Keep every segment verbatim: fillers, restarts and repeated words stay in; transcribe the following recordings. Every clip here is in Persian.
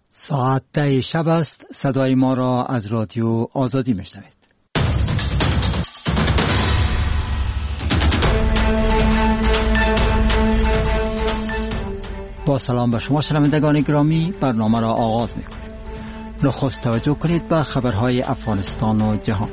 ساعت ده شب است. صدای ما را از رادیو آزادی میشنوید. با سلام به شما شنوندگان گرامی، برنامه را آغاز میکنیم. نخست توجه کنید به خبرهای افغانستان و جهان.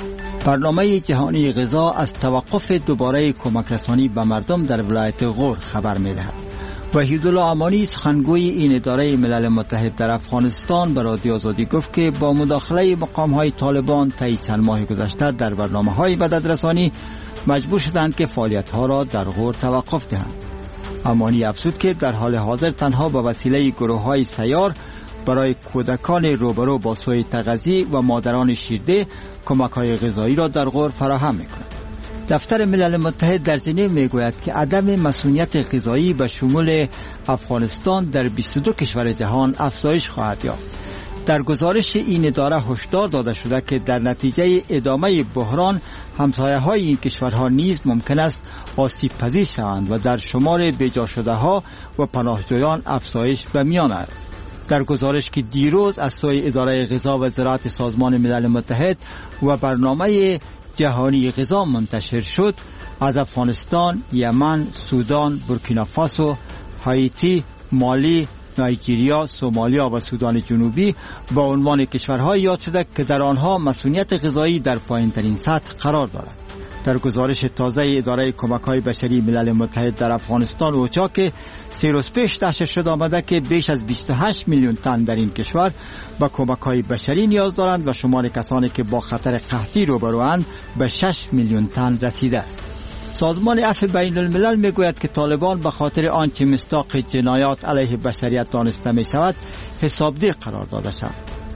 برنامه جهانی غذا از توقف دوباره کمک رسانی به مردم در ولایت غور خبر میدهد. وحیدالله امانی سخنگوی این اداره ملل متحد در افغانستان به رادیو آزادی گفت که با مداخله مقام‌های طالبان طی چند ماه گذشته در برنامه‌های مددرسانی مجبور شدند که فعالیت‌ها را در غور توقف دهند. امانی افزود که در حال حاضر تنها به وسیله گروه‌های سیار برای کودکان روبرو با سوء تغذیه و مادران شیرده کمک‌های غذایی را در غور فراهم می‌کند. دفتر ملل متحد در ژنو میگوید که عدم مسئولیت غذایی به شمول افغانستان در بیست و دو کشور جهان افزایش خواهد یافت. در گزارش این اداره هشدار داده شده که در نتیجه ادامه بحران همسایه‌های این کشورها نیز ممکن است آسیب پذیر شوند و در شمار بیجا شده ها و پناهجویان افزایش به میان آید. در گزارش که دیروز از سوی اداره غذا و زراعت سازمان ملل متحد و برنامه جهانی غذا منتشر شد، از افغانستان، یمن، سودان، بورکینافاسو، هایتی، مالی، نایجیریا، سومالیا و سودان جنوبی با عنوان کشورهای یاد شده که در آنها مسئولیت غذایی در پایین‌ترین سطح قرار دارد. در گزارش تازه اداره کمک‌های بشری ملل متحد در افغانستان اوچا که سه روز پیش نشر شد آمده که بیش از بیست و هشت میلیون تن در این کشور به کمک‌های بشری نیاز دارند و شمار کسانی که با خطر قحطی روبروند به شش میلیون تن رسیده است. سازمان عفو بین الملل میگوید که طالبان به خاطر آنچه مصداق جنایات علیه بشریت دانسته می شود حسابدهی قرار داده شود.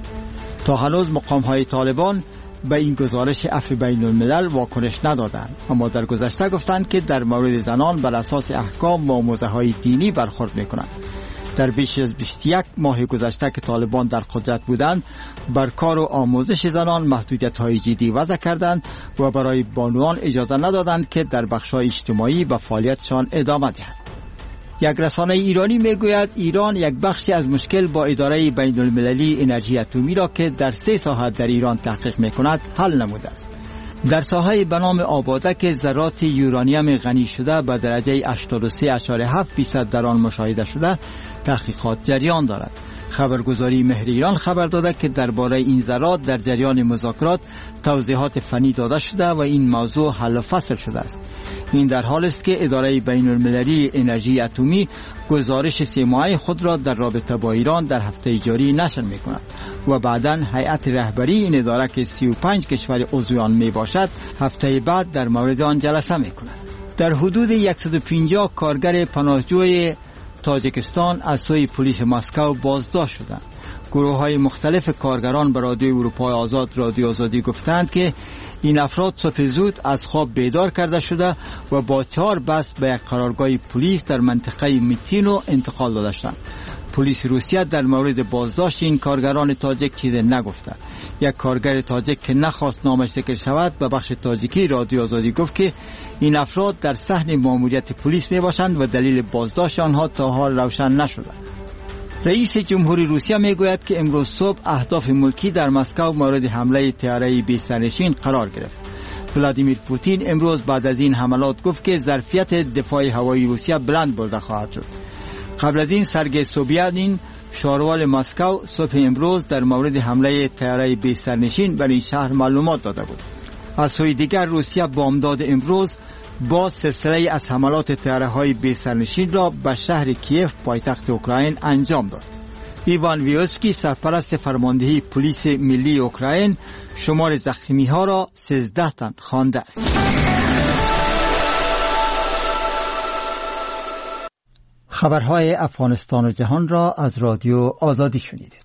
تا هنوز مقام‌های طالبان به این گزارش عفو بین الملل واکنش ندادند، اما در گذشته گفتند که در مورد زنان بر اساس احکام و آموزه‌های دینی برخورد می‌کنند. در بیش از بیست و یک ماه گذشته که طالبان در قدرت بودند، بر کار و آموزش زنان محدودیت‌های جدی وضع کردند و برای بانوان اجازه ندادند که در بخش‌های اجتماعی به فعالیتشان ادامه دهند. یک رسانه ایرانی میگوید ایران یک بخشی از مشکل با اداره بین المللی انرژی اتمی را که در سه ساحه در ایران تحقیق میکند حل نموده است. در ساحه به نام آباده که ذرات یورانیم غنی شده به درجه هشتاد و سه ممیز هفت درصد در آن مشاهده شده، تحقیقات جریان دارد. خبرگزاری مهر ایران خبر داده که درباره این ذرات در جریان مذاکرات توضیحات فنی داده شده و این موضوع حل و فصل شده است. این در حال است که اداره بین المللی انرژی اتمی گزارش سه ماهه خود را در رابطه با ایران در هفته جاری نشر می کند و بعداً هیئت رهبری این اداره که سی و پنج کشور عضو آن می باشد هفته بعد در مورد آن جلسه می کند. در حدود صد و پنجاه کارگر پناهجوی تاجیکستان از سوی پلیس مسکو بازداشت شدند. گروه های مختلف کارگران به رادیو اروپای آزاد رادیو آزادی گفتند که این افراد صبح زود از خواب بیدار کرده شده و با چهار بس به یک قرارگاه پلیس در منطقه میتینو انتقال داده شدند. پلیس روسیه در مورد بازداشت این کارگران تاجیک چیزی نگفته. یک کارگر تاجیک که نخواست نامش ذکر شود به بخش تاجیکی رادیو آزادی گفت که این افراد در صحن ماموریت پلیس می باشند و دلیل بازداشت آنها تا حال روشن نشده. رئیس جمهوری روسیه می گوید که امروز صبح اهداف ملکی در مسکو مورد حمله طیاره بی سرنشین قرار گرفت. ولادیمیر پوتین امروز بعد از این حملات گفت که ظرفیت دفاع هوایی روسیه بلند برده خواهد شد. قبل از این سرگئی سوبیانین شاروال مسکو صبح امروز در مورد حمله طیاره بی سرنشین بر این شهر معلومات داده بود. از سوی دیگر روسیه بامداد امروز باز سلسله از حملات طیاره‌های بی سرنشین را به شهر کیف پایتخت اوکراین انجام داد. ایوان ویوسکی سرپرست فرماندهی پلیس ملی اوکراین شمار زخمی‌ها را سیزده تن خوانده است. خبرهای افغانستان و جهان را از رادیو آزادی شنیدید.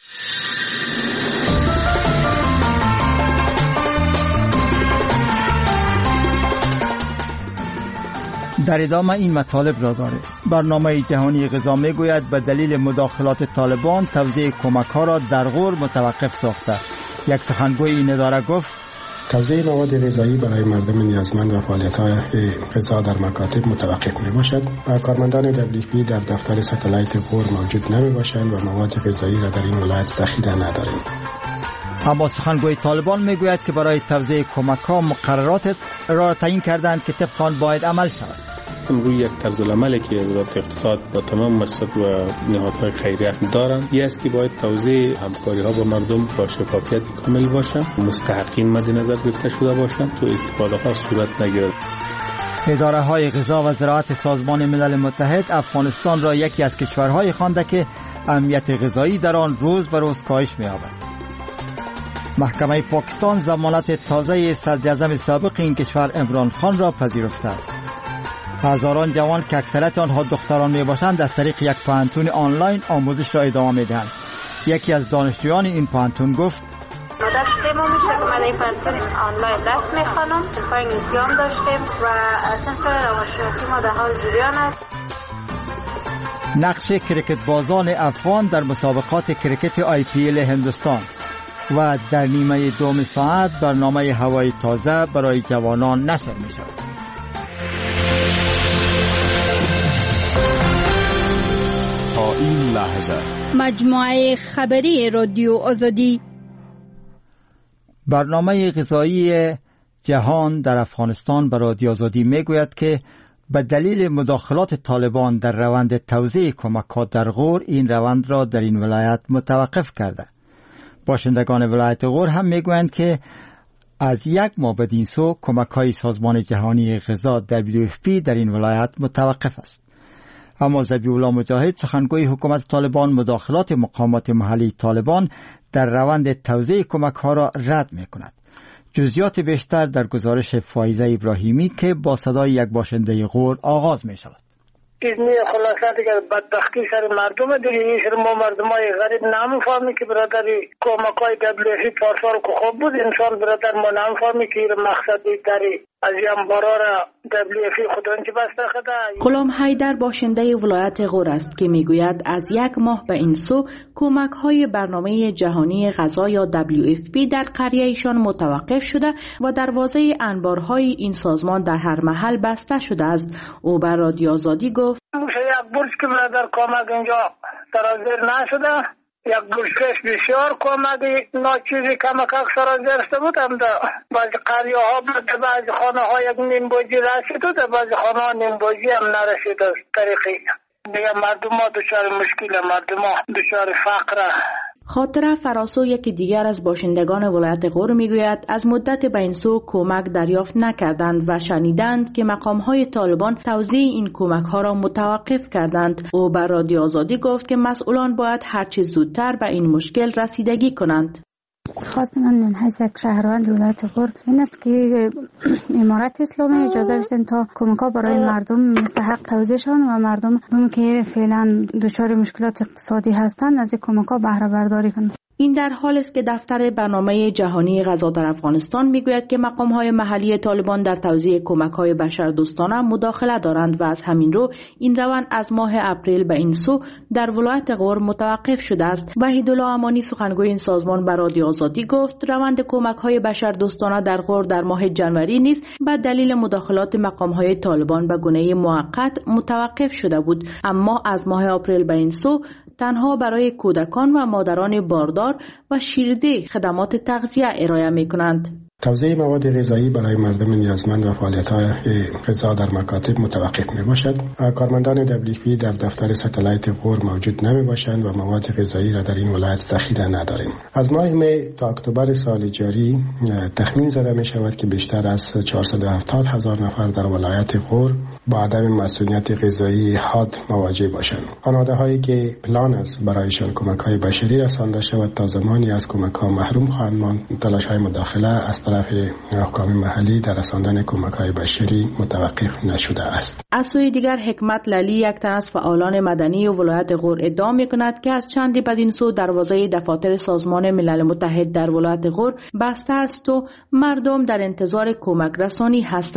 در ادامه این مطالب را داریم. برنامه جهانی غذا میگوید به دلیل مداخلات طالبان توزیع کمک ها را در غور متوقف ساخته. یک سخنگوی این اداره گفت توزیع مواد غذایی برای مردم نیازمند و فعالیت‌های غذا در مکاتب متوقف می‌باشد. کارمندان دبلیو اف پی در دفتر ستلایت غور موجود نمی‌باشند و مواد غذایی را در این ولایت ذخیره نداریم. اما سخنگوی طالبان میگوید که برای توزیع کمک‌ها مقررات را تعیین کردند که طبق آن باید عمل شود. روی یک طرز العملی که وزارت اقتصاد با تمام مؤسسات و نهادهای خیریه دارند، این است که باید توزیع همکاری‌ها با مردم با شفافیت کامل باشد، مستحقین مد نظر گرفته شده باشند و استفاده‌ها صورت نگیرد. اداره‌های غذا و زراعت سازمان ملل متحد افغانستان را یکی از کشورهای خوانده که امنیت غذایی در آن روز به روز کاهش می‌یابد. محکمه پاکستان ضمانت تازه صدراعظم سابق این کشور عمران خان را پذیرفته است. هزاران جوان که اکثریت آنها دختران میباشند از طریق یک پانتون آنلاین آموزش را ادامه میدهند. یکی از دانشجویان این پانتون گفت: ما داشتیم و میشه که من این پانتون آنلاین درس میخوانم، صفای انگلیسی هم داشتیم و صنف روانشناسی ما در حال جریان است. نقش کرکت بازان افغان در مسابقات کرکت آی پی ال هندوستان و در نیمه دوم ساعت برنامه هوای تازه برای جوانان نشر می شود. تا این لحظه مجموعه خبری رادیو آزادی. برنامه غذایی جهان در افغانستان به رادیو آزادی می گوید که به دلیل مداخلات طالبان در روند توزیع کمک‌ها در غور این روند را در این ولایت متوقف کرده. باشندگان ولایت غور هم میگویند که از یک ماه بدین سو کمک‌های سازمان جهانی غذا دبلیو اف پی در این ولایت متوقف است. اما ذبیح‌الله مجاهد سخنگوی حکومت طالبان مداخلات مقامات محلی طالبان در روند توزیع کمک‌ها را رد می‌کند. جزئیات بیشتر در گزارش فایزه ابراهیمی که با صدای یک باشنده غور آغاز می‌شود. این خلاصه دیگه بدبختی سر مردم دیگه، این سر ما مردمای غریب نمیفهمی که برادری کمکای دبلیو اف چهار سال که خوب بود، این سال برادر ما نمیفهمی که این مقصدی داری از این بارا را دبلیو اف خودان چی بسته خدا. غلام حیدر باشنده ولایت غور است که میگوید از یک ماه به این سو کمک های برنامه جهانی غذا یا دبلیو اف پی در قریه ایشان متوقف شده و دروازه انبارهای این سازمان در هر محل بسته شده است. او بر رادیو آزادی گفت: یک برج که برادر کمک اینجا سرازیر نشده، یک برجکش بسیار کمکی ناچیزی کمک سرازیر شده بود، هم در بعضی قریه ها بود، بعضی خانه ها یک نیم بوجی رسید و در بعضی خانه ها نیم بوجی هم نرسید. از طریقی دیگه مردم ها دچار مشکل، مردم ها دچار فقر. خاطره فراسو یکی دیگر از باشندگان ولایت غور میگوید از مدت به این سو کمک دریافت نکردند و شنیدند که مقام‌های طالبان توزیع این کمک‌ها را متوقف کردند. او بر رادیو آزادی گفت که مسئولان باید هر چه زودتر به این مشکل رسیدگی کنند. خواست من من حیث یک شهروند ولایت غور این است که امارت اسلامی اجازه بدن تا کمک‌ها برای مردم مستحق توزیع شوند و مردم که فعلا دچار مشکلات اقتصادی هستند از این کمک‌ها بهره برداری کنند. این در حال است که دفتر برنامه جهانی غذا در افغانستان میگوید که مقام‌های محلی طالبان در توزیع کمک‌های بشردوستانه مداخله دارند و از همین رو این روند از ماه اپریل به این سو در ولایت غور متوقف شده است. وحیدالله امانی سخنگوی این سازمان بر رادیو آزادی گفت روند کمک‌های بشردوستانه در غور در ماه جنوری نیز به دلیل مداخلات مقام‌های طالبان به گونه موقت متوقف شده بود، اما از ماه اپریل به این سو تنها برای کودکان و مادران باردار و شیرده خدمات تغذیه ارائه می کنند. توزیع مواد غذایی برای مردم نیازمند و فعالیت‌های غذا در مکاتب متوقف می باشد. کارمندان دبلیو پی در دفتر ستلایت غور موجود نمی باشند و مواد غذایی را در این ولایت ذخیره نداریم. از ماه می تا اکتبر سال جاری تخمین زده می شود که بیشتر از چهارصد و هفتاد هزار نفر در ولایت غور با عدم مسئولیت غذایی حاد مواجه باشند. خانواده هایی که پلان است برایشان کمک های بشری رسانده شود تا زمانی از کمک ها محروم خواهند ماند. تلاش های مداخله از طرف حکام محلی در رساندن کمک های بشری متوقف نشده است. از سوی دیگر حکمت لالی یک تن از فعالان مدنی و ولایت غور ادعا می‌کند که از چندی بدین سو دروازه دفاتر سازمان ملل متحد در ولایت غور بسته است و مردم در انتظار کمک رسانی هستند.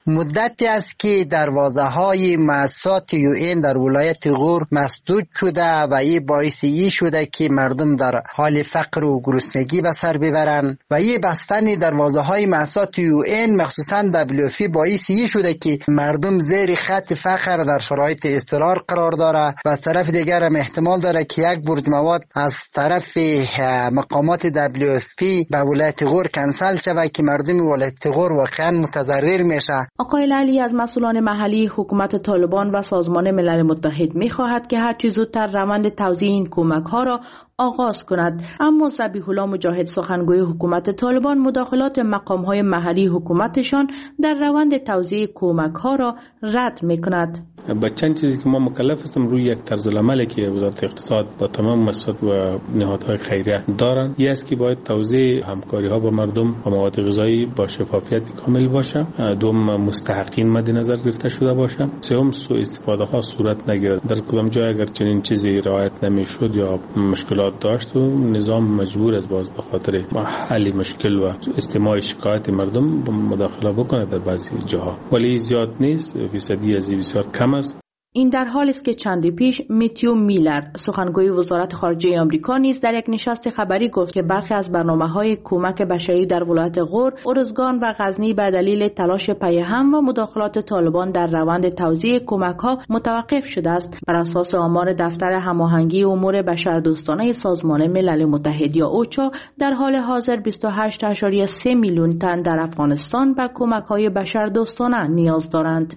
مدتی است که دروازه های مؤسسات یو این در ولایت غور مسدود شده و این باعث ای شده که مردم در حال فقر و گرسنگی به سر ببرند و این بستن دروازه های مؤسسات یو این مخصوصا دبلیو اف پی باعث ای شده که مردم زیر خط فقر در شرایط اضطرار قرار داره و از طرف دیگر هم احتمال داره که یک برج مواد از طرف مقامات دبلیو اف پی به ولایت غور کنسل شود که مردم ولایت غور واقعا متضرر میشه. آقای لالی از مسئولان محلی حکومت طالبان و سازمان ملل متحد می‌خواهد که هر چه زودتر روند توزیع این کمک‌ها را آغاز کند، اما ذبیح الله مجاهد سخنگوی حکومت طالبان مداخلات مقام‌های محلی حکومتشان در روند توزیع کمک‌ها را رد می‌کند. با چند چیزی که ما مکلف هستیم روی یک طرز العملی که وزارت اقتصاد با تمام مؤسسات و نهادهای خیریه دارن، این است که باید توزیع همکاری‌ها با مردم و مواد غذایی با شفافیت کامل باشه، دوم مستحقین مد نظر گرفته شده باشه، سوم سوء استفاده ها صورت نگیرد. در کدام جای اگر چنین چیزی رعایت نمیشد یا مشکلات داشت و نظام مجبور است باز به خاطر حل مشکل و استماع شکایت مردم مداخله بکنه در بعضی جاها، ولی زیاد نیست، فیصدی از بسیار کم است. این در حالی است که چندی پیش میتیو میلر سخنگوی وزارت خارجه آمریکا نیز در یک نشست خبری گفت که برخی از برنامه‌های کمک بشری در ولایت غور، ارزگان و غزنی به دلیل تلاش پیهم و مداخلات طالبان در روند توزیع کمک‌ها متوقف شده است. بر اساس آمار دفتر هماهنگی امور بشردوستانه سازمان ملل متحد یا اوچا، در حال حاضر بیست و هشت ممیز سه میلیون تن در افغانستان به کمک‌های بشردوستانه نیاز دارند.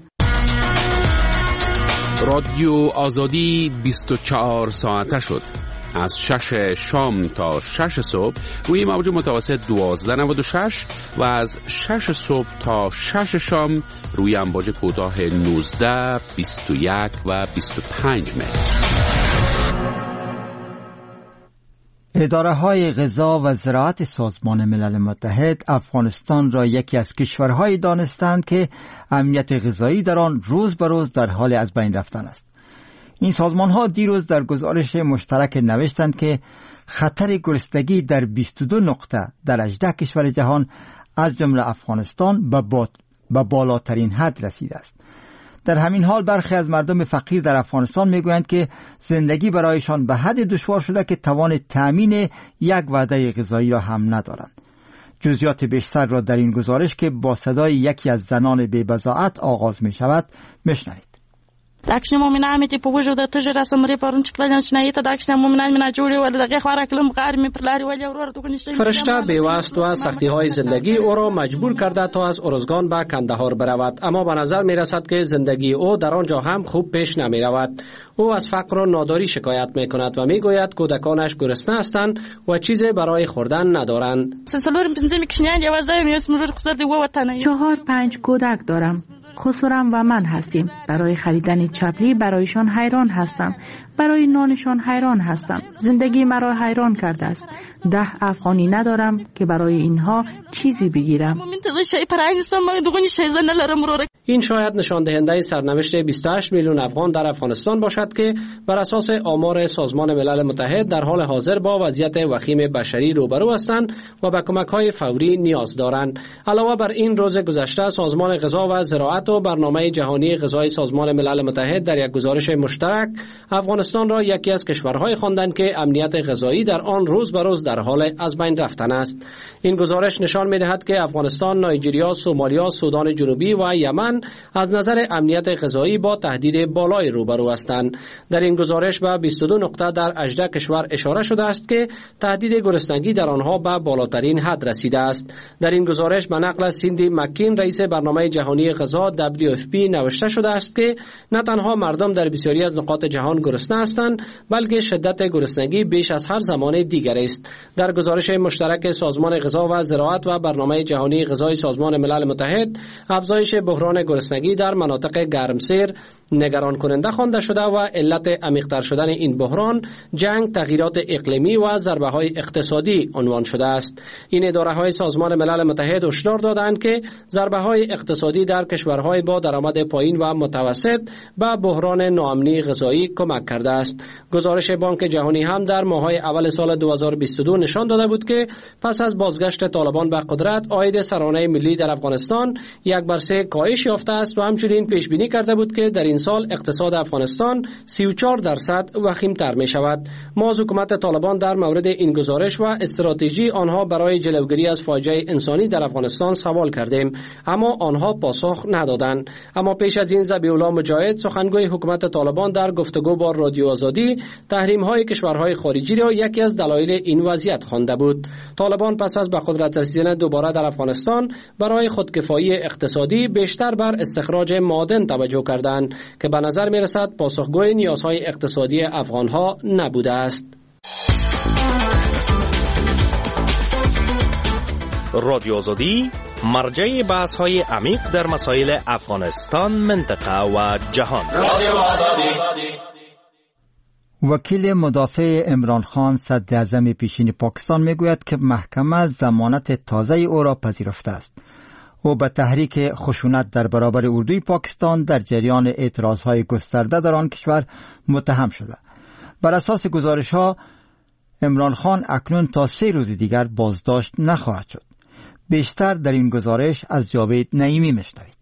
رادیو آزادی بیست و چهار ساعته شد. از شش شام تا شش صبح روی موج متوسط دوازده نود و شش و از شش صبح تا شش شام روی امواج کوتاه نوزده، بیست و یک و بیست و پنج متر. اداره های غذا و زراعت سازمان ملل متحد افغانستان را یکی از کشورهایی دانستند که امنیت غذایی در آن روز به روز در حال از بین رفتن است. این سازمان ها دیروز در گزارش مشترک نوشتند که خطر گرسنگی در بیست و دو نقطه در هجده کشور جهان از جمله افغانستان به بالاترین حد رسیده است. در همین حال برخی از مردم فقیر در افغانستان میگویند که زندگی برایشان به حد دشوار شده که توان تأمین یک وعده غذایی را هم ندارند. جزئیات بیشتر را در این گزارش که با صدای یکی از زنان بی‌بضاعت آغاز می شود میشنوید. داکشنه مومنان تی پوجو د تجربه سمری پرون چکلان چنایي ته داکشنه مومنان مینا جوړي ول دغه خوراک لم غار می پرلاری ول اورور تو کنيشته فرشته بی‌واسطه و سختی های زندگی او را مجبور کرده تا از ارزگان به کندهار برود، اما به نظر می رسد که زندگی او در آنجا هم خوب پیش نمی رود. او از فقر و ناداری شکایت می کند و می گوید کودکانش گرسنه هستند و چیزی برای خوردن ندارند. چهار پنج کودک دارم. خسرم و من هستیم. برای خریدن چپلی برایشان حیران هستم. برای نانشان حیران هستم. زندگی مرا حیران کرده است. ده افغانی ندارم که برای اینها چیزی بگیرم. این شاید نشان دهنده سرنوشت بیست و هشت میلیون افغان در افغانستان باشد که بر اساس آمار سازمان ملل متحد در حال حاضر با وضعیت وخیم بشری روبرو هستند و به کمک‌های فوری نیاز دارند. علاوه بر این، روز گذشته سازمان غذا و زراعت و برنامه جهانی غذایی سازمان ملل متحد در یک گزارش مشترک افغانستان را یکی از کشورهای خواندند که امنیت غذایی در آن روز به روز در حال از بین رفتن است. این گزارش نشان می‌دهد که افغانستان، نایجریا، سومالیا، سودان جنوبی و یمن از نظر امنیت غذایی با تهدید بالای روبرو هستند. در این گزارش به بیست و دو نقطه در هجده کشور اشاره شده است که تهدید گرسنگی در آنها به بالاترین حد رسیده است. در این گزارش به نقل سیندی مکین، رئیس برنامه جهانی غذا دبلیو اف پی، نوشته شده است که نه تنها مردم در بسیاری از نقاط جهان گرسنه هستند، بلکه شدت گرسنگی بیش از هر زمان دیگر است. در گزارش مشترک سازمان غذا و زراعت و برنامه جهانی غذایی سازمان ملل متحد، افزایش بحران گرسنگی در مناطق گرمسیر نگران کننده خوانده شده و علت عمیق‌تر شدن این بحران جنگ، تغییرات اقلیمی و ضربه‌های اقتصادی عنوان شده است. این اداره‌های سازمان ملل متحد هشدار دادند که ضربه‌های اقتصادی در کشورهای با درآمد پایین و متوسط به بحران ناامنی غذایی کمک کرده است. گزارش بانک جهانی هم در ماه‌های اول سال دو هزار و بیست و دو نشان داده بود که پس از بازگشت طالبان به قدرت، عاید سرانه ملی در افغانستان یک بر سه کاهش یافته است و همچنین پیش بینی کرده بود که در این سال اقتصاد افغانستان سی و چهار درصد وخیم‌تر می شود. ما از حکومت طالبان در مورد این گزارش و استراتژی آنها برای جلوگیری از فاجعه انسانی در افغانستان سوال کردیم، اما آنها پاسخ ندادند. اما پیش از این ذبیح الله مجاهد سخنگوی حکومت طالبان در گفتگو با رادیو آزادی تحریم‌های کشورهای خارجی را یکی از دلایل این وضعیت خوانده بود. طالبان پس از به قدرت رسیدن دوباره در افغانستان برای خودکفایی اقتصادی بیشتر بر استخراج معادن توجه کردند که به نظر می رسد پاسخگوی نیازهای اقتصادی افغانها نبوده است. رادیو آزادی مرجع بحث های عمیق در مسائل افغانستان، منطقه و جهان. رادیو آزادی. وکیل مدافع عمران خان صدر اعظم پیشین پاکستان میگوید که محکمه ضمانت تازه او را پذیرفته است. او به تحریک خشونت در برابر اردوی پاکستان در جریان اعتراضهای گسترده در آن کشور متهم شده. بر اساس گزارش‌ها عمران خان اکنون تا سه روز دیگر بازداشت نخواهد شد. بیشتر در این گزارش از جاوید نعیمی میشنوید.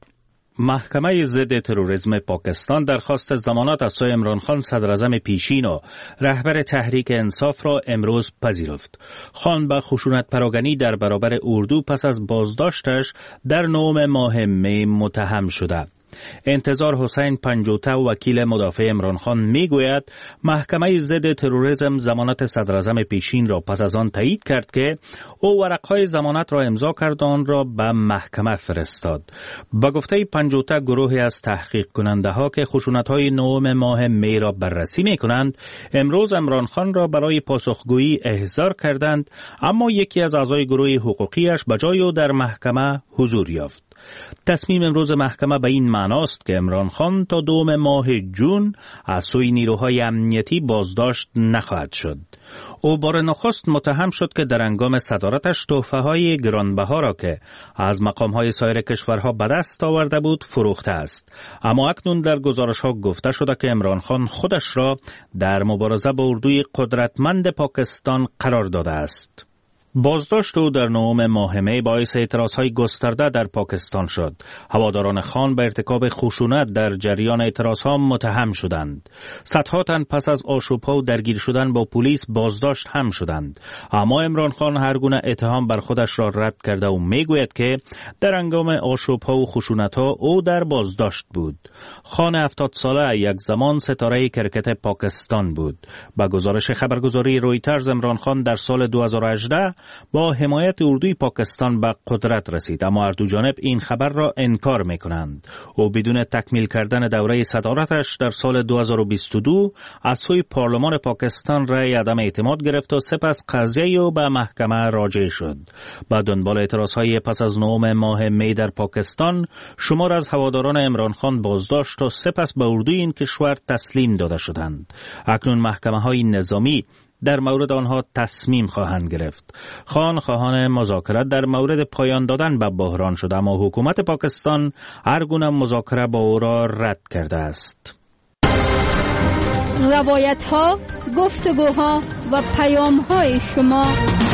محکمه ضد تروریسم پاکستان درخواست ضمانت از سوی عمران خان صدر اعظم پیشین و رهبر تحریک انصاف را امروز پذیرفت. خان به خشونت پراگنی در برابر اردو پس از بازداشتش در نهم ماه می متهم شده. انتظار حسین پنجوته وکیل مدافع عمران خان میگوید محکمه ضد تروریسم ضمانت صدر اعظم پیشین را پس از آن تایید کرد که او ورقهای ضمانت را امضا کرد و آن را به محکمه فرستاد. با گفته پنجوته گروهی از تحقیق کننده ها که خشونت های نهم ماه می را بررسی می کنند امروز عمران خان را برای پاسخگویی احضار کردند، اما یکی از اعضای گروه حقوقیش به جای او در محکمه حضور یافت. تصمیم امروز محکمه به این معناست که عمران خان تا دوم ماه جون از سوی نیروهای امنیتی بازداشت نخواهد شد. او بار نخست متهم شد که در هنگام صدارتش تحفه‌های گرانبها را که از مقام‌های سایر کشورها به دست آورده بود فروخته است. اما اکنون در گزارش‌ها گفته شده که عمران خان خودش را در مبارزه با اردوی قدرتمند پاکستان قرار داده است. بازداشت او در نهم ماه می باعث اعتراضهای گسترده در پاکستان شد. هواداران خان به ارتکاب خشونت در جریان اعتراضها متهم شدند. صدها تن پس از آشوب‌ها و درگیر شدن با پلیس بازداشت هم شدند. اما عمران خان هر گونه اتهام بر خودش را رد کرده و میگوید که در هنگام آشوب‌ها و خشونت‌ها او در بازداشت بود. خان هفتاد ساله یک زمان ستاره کرکت پاکستان بود. با گزارش خبرگزاری رویترز عمران خان در سال دو هزار و هجده با حمایت اردوی پاکستان به قدرت رسید، اما هر دو جانب این خبر را انکار می‌کنند. او بدون تکمیل کردن دوره صدارتش در سال دو هزار و بیست و دو از سوی پارلمان پاکستان رأی عدم اعتماد گرفت و سپس قضیه او به محکمه راجع شد. با دنبال اعتراضهای پس از نهم ماه می در پاکستان، شمار از هواداران عمران خان بازداشت و سپس به اردوی این کشور تسلیم داده شدند. اکنون محکمه‌های نظامی در مورد آنها تصمیم خواهند گرفت. خان خواهان مذاکره در مورد پایان دادن به بحران شد، اما حکومت پاکستان هر گونه مذاکره با او را رد کرده است. روایت ها، گفتگوها و پیام های شما.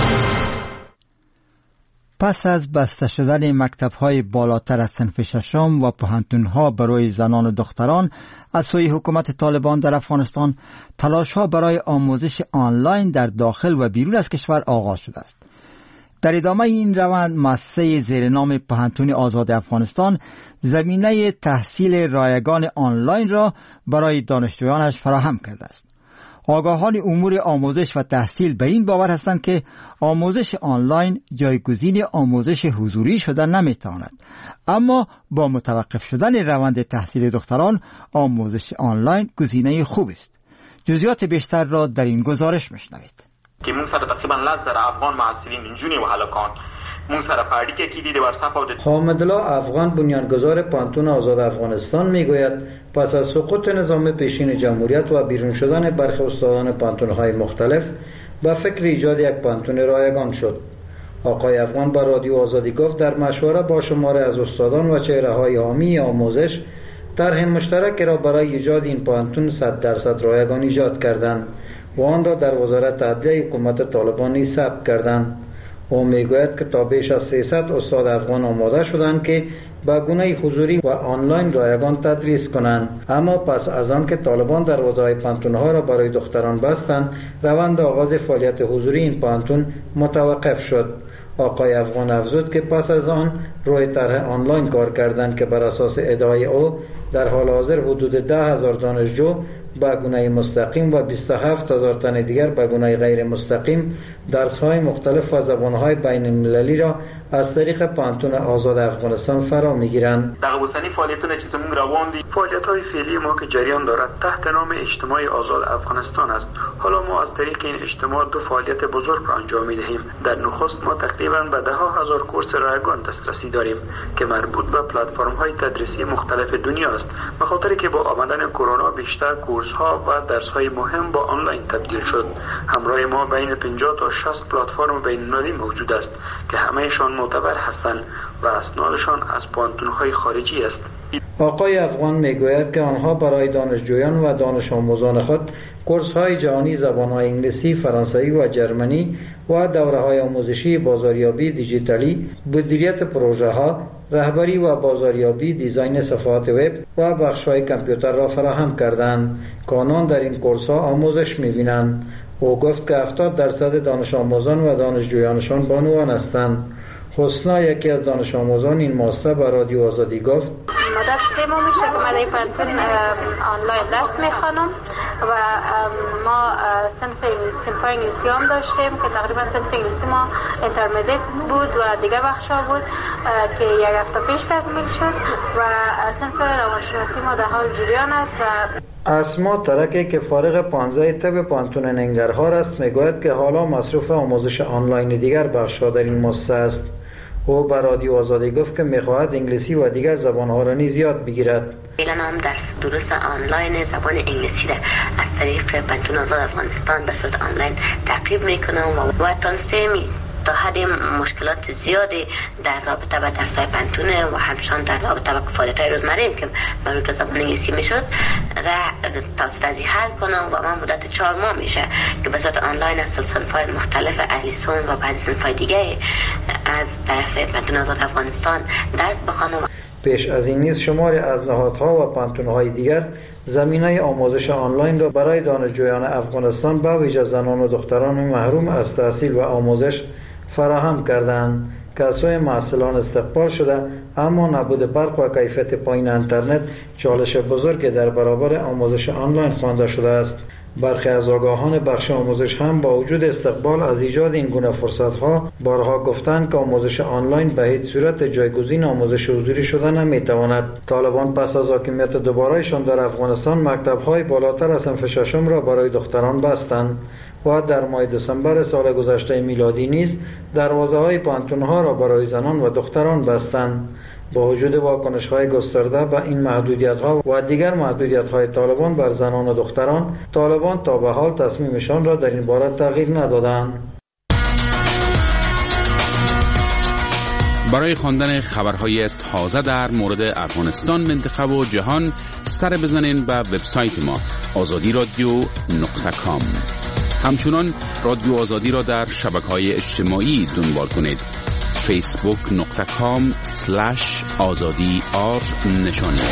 پس از بسته شدن مکتب‌های بالاتر از صنف ششم و پوهنتون‌ها برای زنان و دختران از سوی حکومت طالبان در افغانستان، تلاش‌ها برای آموزش آنلاین در داخل و بیرون از کشور آغاز شده است. در ادامه این روند مؤسسه زیر نام پوهنتون آزاد افغانستان زمینه تحصیل رایگان آنلاین را برای دانشجویانش فراهم کرده است. آگاهان امور آموزش و تحصیل به این باور هستند که آموزش آنلاین جایگزین آموزش حضوری شدن نمیتواند، اما با متوقف شدن روند تحصیل دختران آموزش آنلاین گزینه خوب است. جزئیات بیشتر را در این گزارش میشنوید. که مون سره تقریبا لازر افغان معسلین اینجونی و هلاکان مون سره پاردی که کی دیده ورصف او حامد الله افغان بنیانگذار پانتون آزاد افغانستان میگوید پس از سقوط نظام پیشین جمهوریت و بیرون شدن برخی استادان پانتون‌های مختلف با فکر ایجاد یک پانتون رایگان شد. آقای افغان با رادیو آزادی گفت در مشوره با شماره از استادان و چهره‌های حامی آموزش طرح مشترک را برای ایجاد این پانتون صد درصد رایگان ایجاد کردند و آن را در وزارت عدلیه حکومت طالبان نیز ثبت کردند. او میگوید که تا بیش از سیصد استاد افغان آماده شدند که به گونه حضوری و آنلاین رایگان تدریس کنند. اما پس از آن که طالبان دروازه‌های پانتون‌ها را برای دختران بستند، روند آغاز فعالیت حضوری این پانتون متوقف شد. آقای افغان افزود که پس از آن روی طرح آنلاین کار کردند که بر اساس ادعای او در حال حاضر حدود ده هزار دانشجو به گونه مستقیم و بیست و هفت هزار تن دیگر به گونه غیر مستقیم درس‌های مختلف و زبان‌های بین المللی را از طریق پانتون آزاد افغانستان فرا می‌گیرند. در قبوسنی فعالیتونه که زمون روان دی فعالیت‌های فعلی ما که جریان دارد تحت نام اجتماع آزاد افغانستان است. حالا ما از طریق این اجتماع دو فعالیت بزرگ را انجام می‌دهیم. در نخست ما تقریباً به ده هزار کورس رایگان دسترسی داریم که مربوط به پلتفرم‌های تدریسی مختلف دنیا است. به خاطر که با آمدن کرونا بیشتر کورس‌ها و درس‌های مهم با آنلاین تبدیل شد. همراه ما بین پنجاه تا شصت پلتفرم بین‌المللی موجود است که همه‌شان معتبر هستند و اسنادشان از پانتون‌های خارجی است. آقای افغان میگوید که آنها برای دانشجویان و دانش آموزان خود کورس‌های جهانی زبان‌های انگلیسی، فرانسوی و جرمنی و دوره‌های آموزشی بازاریابی دیجیتالی، مدیریت پروژه‌ها، رهبری و بازاریابی، دیزاین صفحات وب و بخش‌های کامپیوتر را فراهم کردند. کانون در این کورس‌ها آموزش می‌بینند. او گفت که هفتاد درصد دانش آموزان و دانشجویانشان بانوان هستند. حسنا یکی از دانش آموزان این ماسته به رادیو آزادی گفت مدت سه ماه میشه که من این پانتون آنلاین درس میخوانم و ما صنف صنف انگلیسی هم داشتیم که تقریبا صنف انگلیسی ما اینترمدیت بود و دیگه بخشا بود که یک هفته پیش تکمیل شد و صنف روانشناسی ما در حال جریان است. و اسما ترکی که فارغ پانزده طب پانتون ننگرهار است میگوید که حالا مصروف آموزش آنلاین دیگر بخشا در این مؤسسه است. او به رادیو آزادی گفت که میخواهد انگلیسی و دیگر زبانها را نیز یاد بگیرد. فعلا هم درس دروس آنلاین زبان انگلیسی را از طریق پانتون آزاد افغانستان به صورت آنلاین تعقیب میکنم و و تنظیم تا حد مشکلات زیادی در رابطه با درس‌های پانتونه و همچنان در رابطه با فعالیت‌های روزمره که به روی زبان انگلیسی میشد را تازه حل کنم و من مدت چهار ماه میشه که به صورت آنلاین از صنف‌های مختلف الیسون و بعضی صنف‌های دیگه از طرف پانتون آزاد افغانستان درس بخوانم. پیش از این نیز شماری از نهادها و پانتون‌های دیگر زمینه آموزش آنلاین را برای دانشجویان افغانستان به ویژه زنان و دختران محروم از تحصیل و آموزش فراهم کردند که از سوی محصلان استقبال شده، اما نبود برق و کیفیت پایین اینترنت چالش بزرگی در برابر آموزش آنلاین خوانده شده است. برخی از آگاهان بخش آموزش هم با وجود استقبال از ایجاد این گونه فرصت‌ها بارها گفتند که آموزش آنلاین به هیچ صورت جایگزین آموزش حضوری شده نمی‌تواند. طالبان پس از حاکمیت دوباره‌شان در افغانستان مکتب‌های بالاتر از صنف ششم را برای دختران بستند و در ماه دسامبر سال گذشته میلادی نیز دروازه‌های پانتون‌ها را برای زنان و دختران بستند. با وجود واکنش‌های گسترده به این محدودیت‌ها و دیگر محدودیت‌های طالبان بر زنان و دختران، طالبان تا به حال تصمیمشان را در این باره تغییر ندادند. برای خواندن خبرهای تازه در مورد افغانستان، منطقه و جهان سر بزنین به وبسایت ما آزادی رادیو نقطه کام. همچنان رادیو آزادی را در شبکه‌های اجتماعی دنبال کنید. فیسبوک نقطه کام سلش آزادی آر نشانی.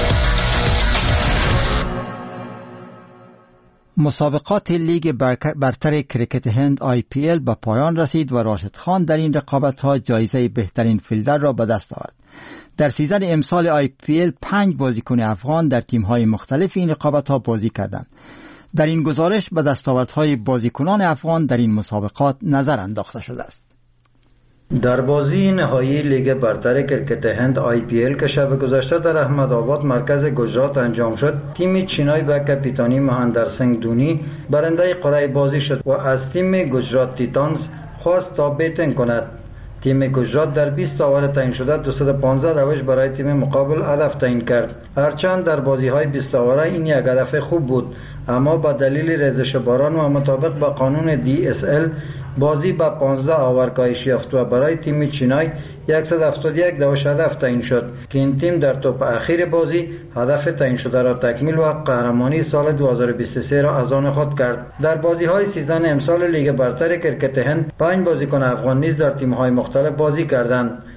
مسابقات لیگ برتر کرکت هند آی پی ال به پایان رسید و راشد خان در این رقابت‌ها جایزه بهترین فیلدر را به دست آورد. در سیزن امسال آی پی ال پنج بازیکن افغان در تیم‌های مختلف این رقابت‌ها بازی کردند. در این گزارش به دستاوردهای بازیکنان افغان در این مسابقات نظر انداخته شده است. در بازی نهایی لیگ برتر کرکت هند آی پی ال که شب گذشته در احمدآباد مرکز گجرات انجام شد، تیم چینای به کاپیتانی مهندر سنگ دونی برنده قرعه بازی شد و از تیم گجرات تیتانز خواست تا بیتن کند. تیم گجرات در بیست اوور تعیین شده دویست و پانزده روش برای تیم مقابل هدف تعیین کرد. هرچند در بازی‌های بیست اوره این یک هدف خوب بود، اما با دلیل ریزش باران و مطابق با قانون دی اس ال بازی با پانزده اوور کاهش یافت و برای تیم چینای صد و هفتاد و یک دوش هدف تعیین شد که این تیم در توپ اخیر بازی هدف تعیین شده را تکمیل و قهرمانی سال دو هزار و بیست و سه را از آن خود کرد. در بازی‌های سیزن امسال لیگ برتر کرکت هند پنج بازیکن افغان نیز در تیم‌های مختلف بازی کردند.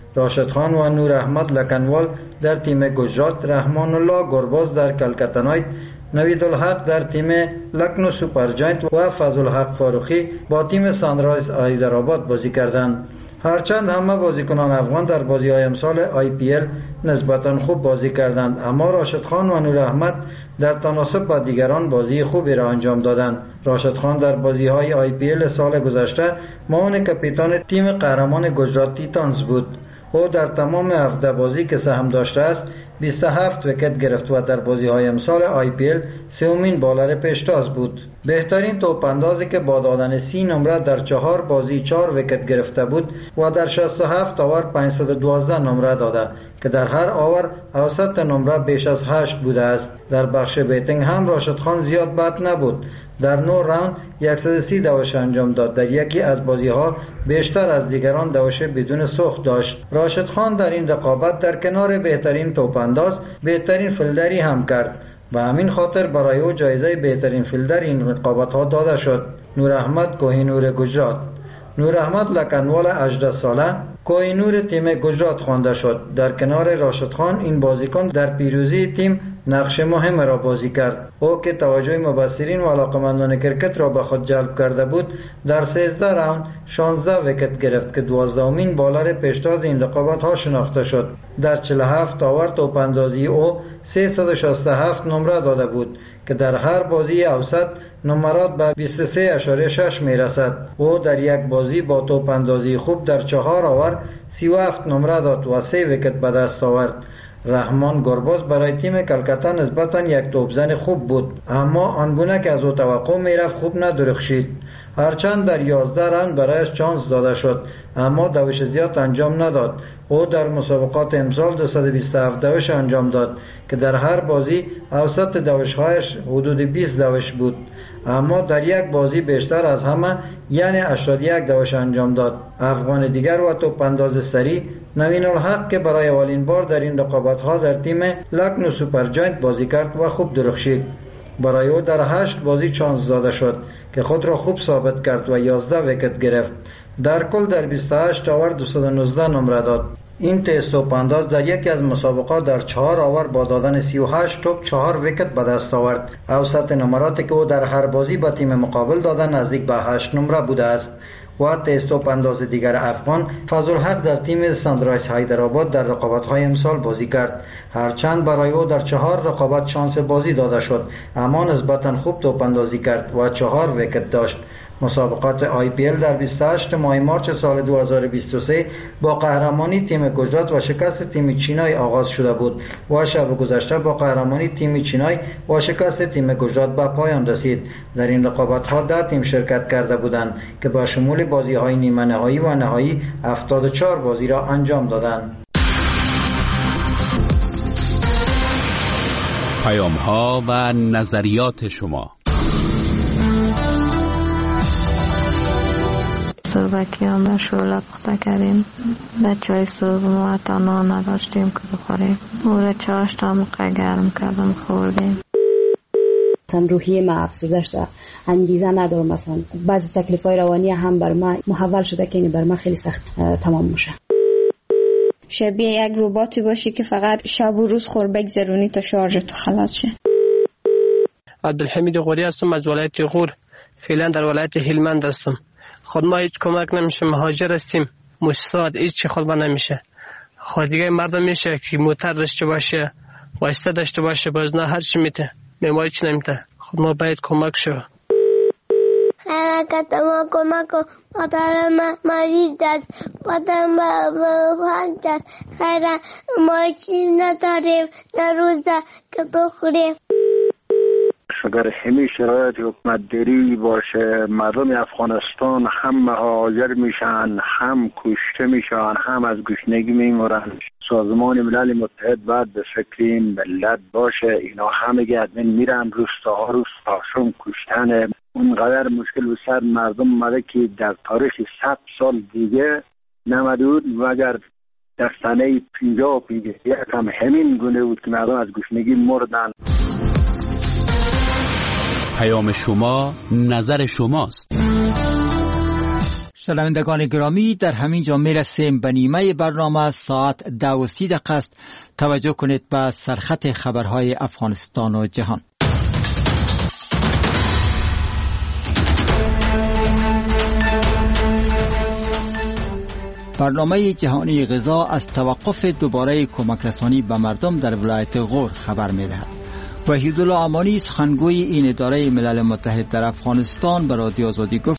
راشد خان و نور احمد لکنوال در تیم گجرات، رحمان الله گرباز در کلکتا نایت، نوید الحق در تیم لکنو سوپر جاینت و فضل الحق فاروقی با تیم سانرایز حیدرآباد بازی کردند. هرچند همه بازیکنان افغان در بازی‌های امسال آی پی ال نسبتاً خوب بازی کردند، اما راشد خان و نور احمد در تناسب با دیگران بازی خوبی را انجام دادند. راشد خان در بازی‌های آی پی ال سال گذشته معاون کاپیتان تیم قهرمان گجرات تیتانز بود. او در تمام هفده بازی که سهم داشته است بیست و هفت ویکت گرفت و در بازی‌های امسال آی پی ال سومین بالر پیشتاز بود. بهترین توپ اندازی که با دادن سی نمره در چهار بازی چهار ویکت گرفته بود و در شصت و هفت آور پانصد و دوازده نمره داده که در هر آور اوسط نمره بیش از هشت بوده است. در بخش بیتینگ هم راشد خان زیاد بد نبود. در نه راوند صد و سی دوش انجام داد. در یکی از بازی‌ها بیشتر از دیگران دوش بدون سوخت داشت. راشد خان در این رقابت در کنار بهترین توپ انداز بهترین فیلدری هم کرد و همین خاطر برای او جایزه بهترین فیلدر این رقابت‌ها داده شد. نور احمد کوهینور گجرات. نور احمد لکنوال هجده ساله کوهینور تیم گجرات خوانده شد. در کنار راشد خان این بازیکن در پیروزی تیم نقش مهم را بازی کرد. او که توجه مبصرین و علاقمندان کرکت را به خود جلب کرده بود در سیزده راوند شانزده ویکت گرفت که دوازدهمین بالر پیشتاز این رقابت‌ها شناخته شد. در چهل و هفت آور توپ اندازی او سیصد و شصت و هفت نمره داده بود که در هر بازی اوسط نمرات به بیست و سه اشاره شش می رسد. او در یک بازی با توپ اندازی خوب در چهار آور سی و هفت نمره داد و سه ویکت به دست آورد. رحمان گرباز برای تیم کلکتا نسبتاً یک توپزن خوب بود، اما آنگونه که از او توقع می رفت خوب ندرخشید. هرچند در یازده راوند برایش چانس داده شد اما دوش زیاد انجام نداد. او در مسابقات امسال دویست و بیست و هفت دوش انجام داد که در هر بازی اوسط دوش‌هایش حدود بیست دوش بود، اما در یک بازی بیشتر از همه یعنی هشتاد و یک دوش انجام داد. افغان دیگر و توپ انداز سری نوید الحق که برای اولین بار در این رقابت‌ها در تیم لکنو سوپر جاینت بازی کرد و خوب درخشید. برای او در هشت بازی چانس داده شد که خود را خوب ثابت کرد و یازده ویکت گرفت. در کل در بیست و هشت آور دویست و نوزده نمره داد. این تیز توپ انداز در یکی از مسابقات در چهار آور با دادن سی و هشت توپ چهار ویکت به دست آورد. اوسط نمراتی که او در هر بازی با تیم مقابل داده نزدیک به هشت نمره بوده است. و تیز توپ انداز دیگر افغان فضل الحق در تیم سانرایز حیدرآباد در رقابت‌های امسال بازی کرد. هرچند برای او در چهار رقابت شانس بازی داده شد اما نسبتاً خوب توپ اندازی کرد و چهار ویکت داشت. مسابقات آی پی ال در بیست و هشت ماه مارس سال دو هزار و بیست و سه با قهرمانی تیم گجرات و شکست تیم چینای آغاز شده بود و شب گذشته با قهرمانی تیم چینای و شکست تیم گجرات به پایان رسید. در این رقابت‌ها ده تیم شرکت کرده بودند که با شمول بازی‌های نیمه نهایی و نهایی هفتاد و چهار بازی را انجام دادند. پیام‌ها و نظریات شما. صبحکی هم در شعله پخته کردیم. در چای صبح ما تنها نداشتیم که بخوریم. او را چاش تا موقع گرم کردم خوردیم. مثلا روحیه ما افسرده شده، انگیزه ندارم. مثلا بعضی تکلیفای روانی هم بر ما محول شده که این بر ما خیلی سخت تمام میشه. شبیه یک رباتی باشی که فقط شب و روز خور بگذرونی تا شارژت خلاص شه. عبدالحمید غوری هستم از ولایت غور. فعلا در ولایت هلمند هستم. خود ما هیچ کمک نمیشه، مهاجر هستیم، مستعد هیچ خود ما نمیشه. خود دیگه مردم میشه که موتر داشته باشه، واسطه داشته باشه، باز نه هر چی میته، ما هیچ نمیته. خود ما باید کمک شو. حرکت ما کمک کن. مادر ما مریض است، مادر ما بخواهد است. خیلی ما چیز نداریم در روزه که بخوریم. اگر همین شرایط حکومت داری باشه مردم افغانستان هم مهاجر میشن، هم کشته میشن، هم از گشنگی میمرن. سازمان ملل متحد باید به فکر این ملت باشه. اینا همه گردن میرن، روستاها روستاشون کشتن. اونقدر مشکل و سر مردم مده که در تاریخ صد سال دیگه نمده بود و اگر در سنه پینجاه و پینجاه یک هم همین گونه بود که مردم از گشنگی مردن. پیام شما نظر شماست. شنوندگان گرامی، در همین جا میرسیم به نیمه برنامه. ساعت دو و سی دقیقه است. توجه کنید به سرخط خبرهای افغانستان و جهان. برنامه جهانی غذا از توقف دوباره کمک رسانی به مردم در ولایت غور خبر می‌دهد. وحیدالله امانی سخنگوی این اداره ملل متحد در افغانستان به رادیو آزادی گفت